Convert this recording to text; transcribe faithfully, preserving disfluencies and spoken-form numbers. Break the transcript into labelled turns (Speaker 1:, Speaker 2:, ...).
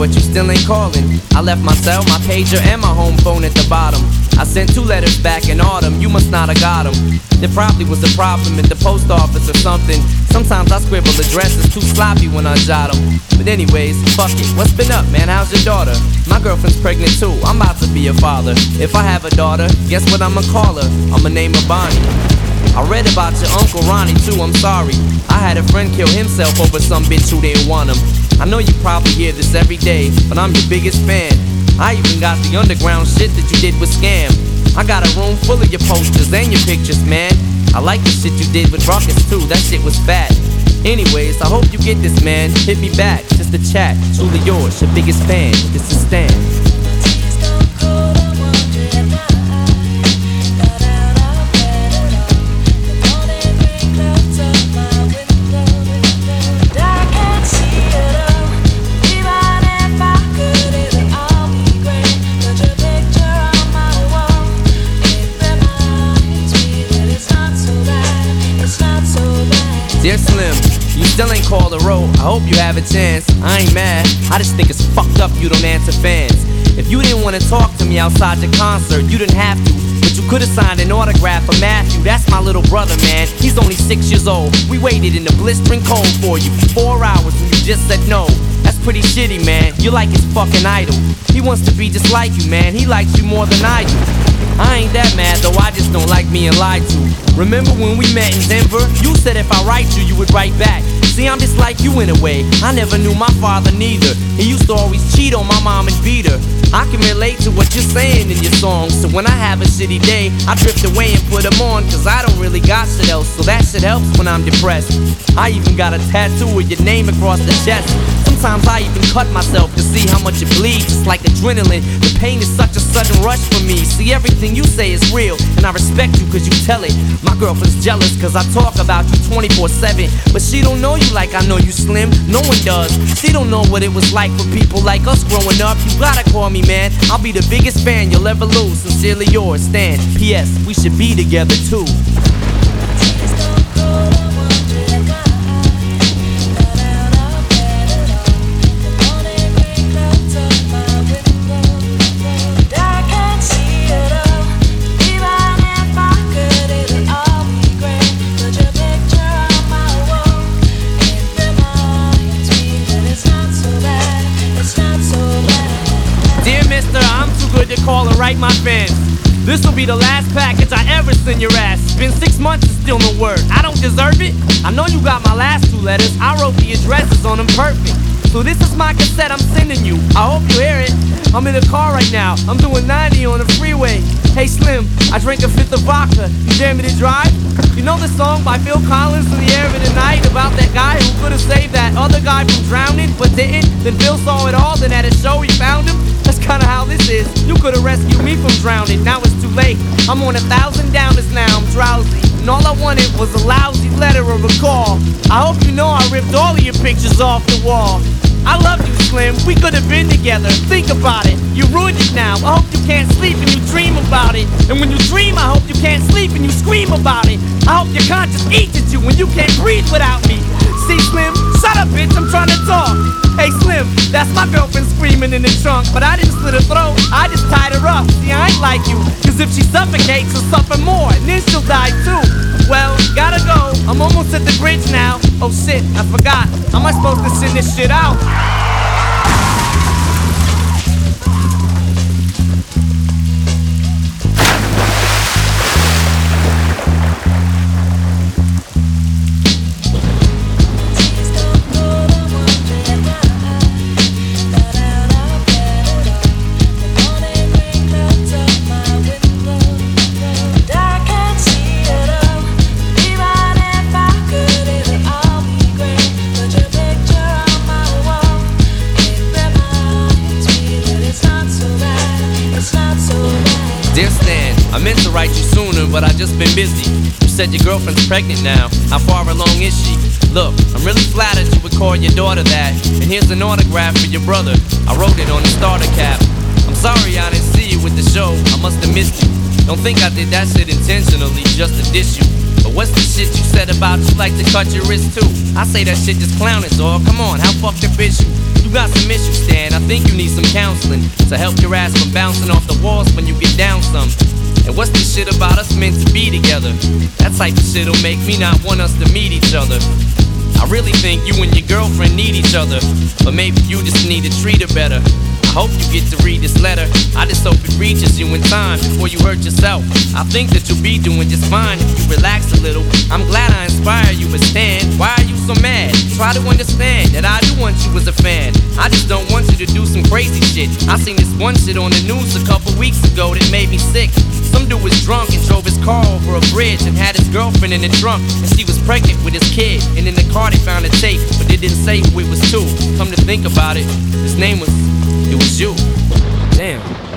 Speaker 1: but you still ain't calling. I left my cell, my pager, and my home phone at the bottom. I sent two letters back in autumn, you must not have got them. There probably was a problem in the post office or something. Sometimes I scribble addresses too sloppy when I jot them. But anyways, fuck it, what's been up, man? How's your daughter? My girlfriend's pregnant too, I'm about to be a father. If I have a daughter, guess what I'ma call her? I'ma name her Bonnie. I read about your Uncle Ronnie too, I'm sorry. I had a friend kill himself over some bitch who didn't want him. I know you probably hear this every day, but I'm your biggest fan. I even got the underground shit that you did with Scam. I got a room full of your posters and your pictures, man. I like the shit you did with Ruckus too, that shit was fat. Anyways, I hope you get this, man. Hit me back, just a chat. Truly yours, your biggest fan. This is Stan. Dear Slim, you still ain't called a road. I hope you have a chance. I ain't mad, I just think it's fucked up you don't answer fans. If you didn't want to talk to me outside your concert, you didn't have to, but you could've signed an autograph for Matthew. That's my little brother, man, he's only six years old. We waited in the blistering cold for you for four hours and you just said no. That's pretty shitty, man, you're like his fucking idol. He wants to be just like you, man, he likes you more than I do. I ain't that mad though, I just don't like being lied to. Remember when we met in Denver? You said if I write you, you would write back. See, I'm just like you in a way, I never knew my father neither. He used to always cheat on my mom and beat her. I can relate to what you're saying in your songs, so when I have a shitty day, I drift away and put them on, cause I don't really got shit else, so that shit helps when I'm depressed. I even got a tattoo with your name across the chest. Sometimes I even cut myself to see how much it bleeds. It's like adrenaline, the pain is such a sudden rush for me. See, everything you say is real, and I respect you cause you tell it. My girlfriend's jealous cause I talk about you twenty-four seven, but she don't know you like I know you, Slim. No one does. She don't know what it was like for people like us growing up. You gotta call me, man, I'll be the biggest fan you'll ever lose. Sincerely yours, Stan. P S We should be together too. Call and write my fans. This'll be the last package I ever send your ass. It's been six months and still no word. I don't deserve it. I know you got my last two letters. I wrote the addresses on them perfect. So this is my cassette I'm sending you. I hope you hear it. I'm in the car right now. I'm doing ninety on the freeway. Hey Slim, I drank a fifth of vodka. You dare me to drive? You know the song by Phil Collins, In the Air of the Night, about that guy who could've saved that other guy from drowning but didn't? Then Phil saw it all, then at a show he found him. That's kinda how this is. You could've rescued me from drowning, now it's too late. I'm on a thousand downers now, I'm drowsy, and all I wanted was a lousy letter or a call. I hope you know I ripped all of your pictures off the wall. I love you, Slim, we could've been together. Think about it, you ruined it now. I hope you can't sleep and you dream about it. And when you dream, I hope you can't sleep and you scream about it. I hope your conscience eats at you when you can't breathe without me. See, Slim, shut up, bitch, I'm trying to talk. Hey, Slim, that's my girlfriend screaming in the trunk, but I didn't slit her throat, I just tied her up. See, I ain't like you, cause if she suffocates, she'll suffer more, and then she'll die too. Well, gotta go, I'm almost at the bridge now. Oh shit, I forgot, how am I supposed to send this shit out? Dear Stan, I meant to write you sooner, but I just been busy. You said your girlfriend's pregnant now. How far along is she? Look, I'm really flattered you would call your daughter that. And here's an autograph for your brother. I wrote it on the starter cap. I'm sorry I didn't see you with the show. I must have missed you. Don't think I did that shit intentionally just to diss you. But what's the shit you said about you like to cut your wrist too? I say that shit just clowning, dawg. Come on, how fucked up is you? You got some issues, Stan. I think you need some counseling to help your ass from bouncing off the walls when you get down some. And what's this shit about us meant to be together? That type of shit'll make me not want us to meet each other. I really think you and your girlfriend need each other, but maybe you just need to treat her better. I hope you get to read this letter. I just hope it reaches you in time before you hurt yourself. I think that you'll be doing just fine if you relax a little. I'm glad I inspire you, but Stan, why are you so mad? Try to understand that I do want you as a fan. I just don't want you to do some crazy shit. I seen this one shit on the news a couple weeks ago that made me sick. Some dude was drunk and drove his car over a bridge and had his girlfriend in the trunk, and she was pregnant with his kid. And in the car they found a tape, but they didn't say who it was to. Come to think about it, his name was, it was you. Damn.